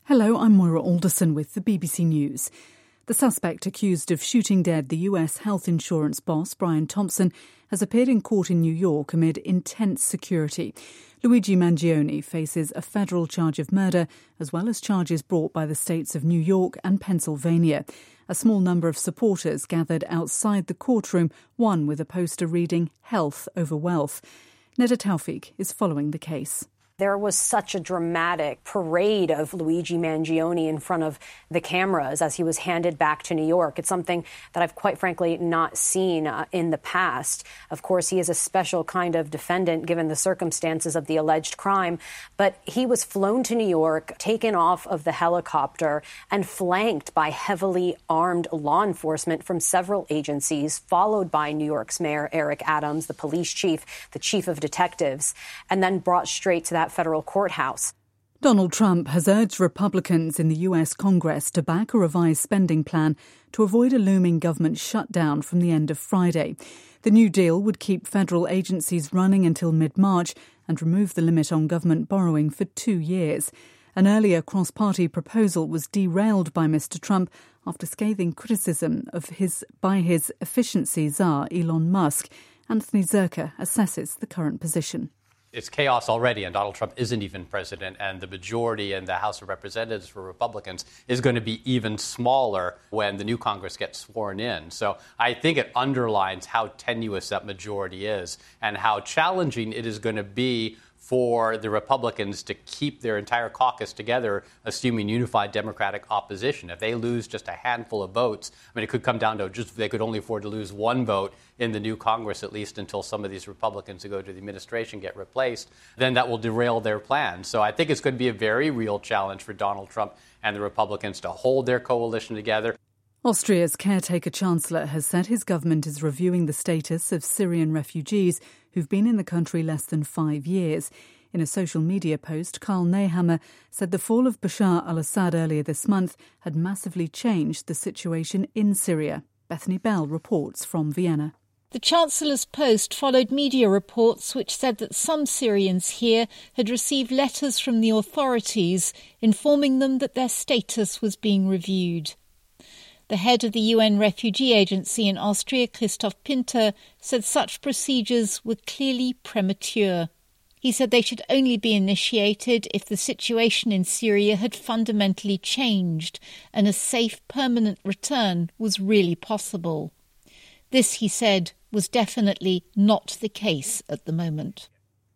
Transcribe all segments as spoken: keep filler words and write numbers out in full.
Hello, I'm Moira Alderson with the B B C News. The suspect accused of shooting dead the U S health insurance boss, Brian Thompson, has appeared in court in New York amid intense security. Luigi Mangione faces a federal charge of murder, as well as charges brought by the states of New York and Pennsylvania. A small number of supporters gathered outside the courtroom, one with a poster reading "Health over Wealth." Neda Taufik is following the case. There was such a dramatic parade of Luigi Mangione in front of the cameras as he was handed back to New York. It's something that I've quite frankly not seen uh, in the past. Of course, he is a special kind of defendant given the circumstances of the alleged crime. But he was flown to New York, taken off of the helicopter, and flanked by heavily armed law enforcement from several agencies, followed by New York's Mayor Eric Adams, the police chief, the chief of detectives, and then brought straight to that federal courthouse. Donald Trump has urged Republicans in the U S Congress to back a revised spending plan to avoid a looming government shutdown from the end of Friday. The New Deal would keep federal agencies running until mid-March and remove the limit on government borrowing for two years. An earlier cross-party proposal was derailed by Mister Trump after scathing criticism of his by his efficiency czar Elon Musk. Anthony Zerka assesses the current position. It's chaos already, and Donald Trump isn't even president, and the majority in the House of Representatives for Republicans is going to be even smaller when the new Congress gets sworn in. So I think it underlines how tenuous that majority is and how challenging it is going to be for the Republicans to keep their entire caucus together, assuming unified Democratic opposition. If they lose just a handful of votes, I mean, it could come down to just they could only afford to lose one vote in the new Congress, at least until some of these Republicans who go to the administration get replaced, then that will derail their plans. So I think it's going to be a very real challenge for Donald Trump and the Republicans to hold their coalition together. Austria's caretaker chancellor has said his government is reviewing the status of Syrian refugees who've been in the country less than five years. In a social media post, Karl Nehammer said the fall of Bashar al-Assad earlier this month had massively changed the situation in Syria. Bethany Bell reports from Vienna. The Chancellor's post followed media reports which said that some Syrians here had received letters from the authorities informing them that their status was being reviewed. The head of the U N Refugee Agency in Austria, Christoph Pinter, said such procedures were clearly premature. He said they should only be initiated if the situation in Syria had fundamentally changed and a safe, permanent return was really possible. This, he said, was definitely not the case at the moment.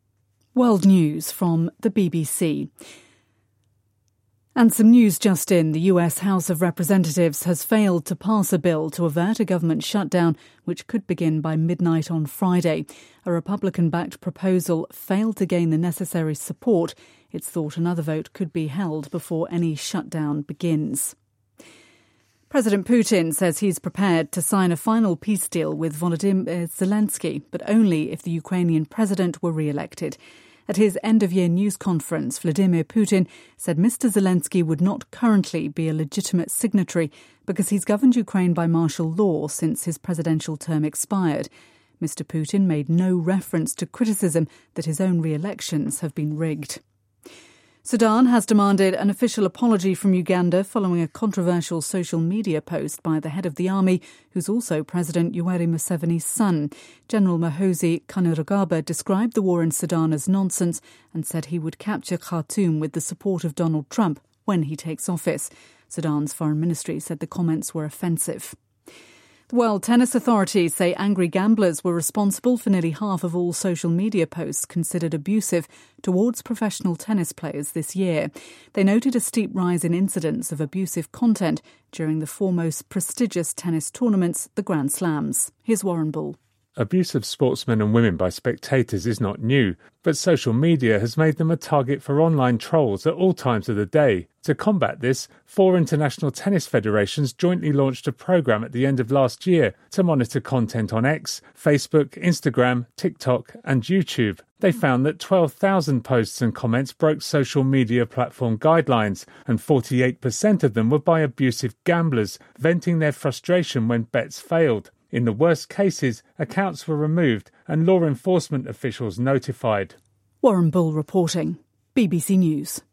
World News from the B B C. And some news just in. The U S House of Representatives has failed to pass a bill to avert a government shutdown, which could begin by midnight on Friday. A Republican-backed proposal failed to gain the necessary support. It's thought another vote could be held before any shutdown begins. President Putin says he's prepared to sign a final peace deal with Volodymyr Zelensky, but only if the Ukrainian president were re-elected. At his end-of-year news conference, Vladimir Putin said Mister Zelensky would not currently be a legitimate signatory because he's governed Ukraine by martial law since his presidential term expired. Mister Putin made no reference to criticism that his own re-elections have been rigged. Sudan has demanded an official apology from Uganda following a controversial social media post by the head of the army, who's also President Yoweri Museveni's son. General Muhoozi Kainerugaba described the war in Sudan as nonsense and said he would capture Khartoum with the support of Donald Trump when he takes office. Sudan's foreign ministry said the comments were offensive. The World Tennis Authorities say angry gamblers were responsible for nearly half of all social media posts considered abusive towards professional tennis players this year. They noted a steep rise in incidents of abusive content during the four most prestigious tennis tournaments, the Grand Slams. Here's Warren Bull. Abuse of sportsmen and women by spectators is not new, but social media has made them a target for online trolls at all times of the day. To combat this, four international tennis federations jointly launched a programme at the end of last year to monitor content on X, Facebook, Instagram, TikTok and YouTube. They found that twelve thousand posts and comments broke social media platform guidelines, and forty-eight percent of them were by abusive gamblers, venting their frustration when bets failed. In the worst cases, accounts were removed and law enforcement officials notified. Warren Bull reporting. B B C News.